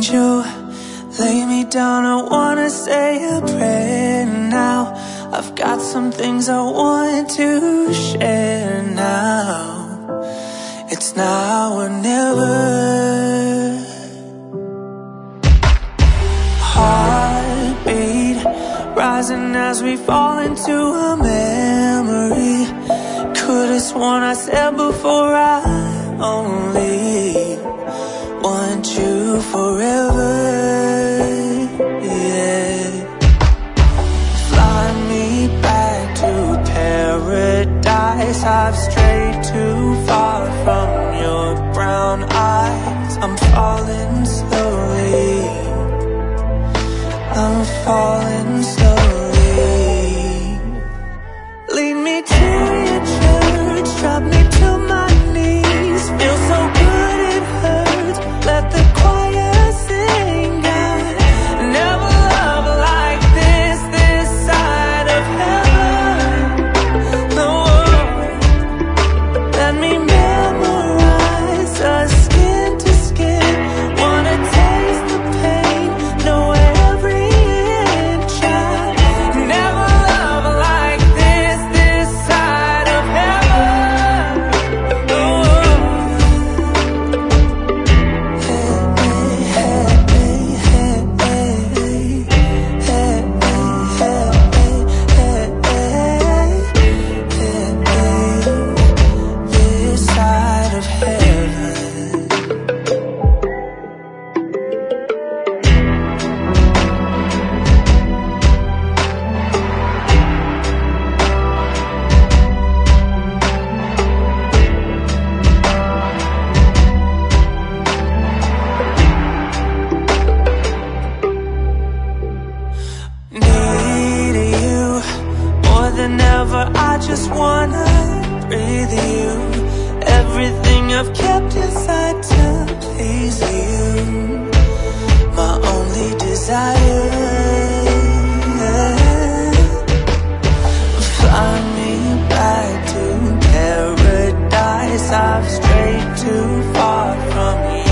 angel, lay me down, I wanna say a prayer now. I've got some things I want to share now. It's now or never. Heartbeat rising as we fall into a memory. Could've sworn I said before I only want you forever, yeah. Fly me back to paradise. I've strayed too far from your brown eyes. I'm falling slowly, I'm falling slowly. Lead me to your church, drop me to my knees. Feel so good it hurts, let the choir sing out. Never love like this, this side of heaven. No, let me memorize us skin to skin. Wanna taste the pain, know every inch out. Never love like this, this side of heaven. No. This side of heaven. Need you more than ever. I just wanna breathe you. Everything I've kept inside to please you. My only desire. Fly me back to paradise. I've strayed too far from you.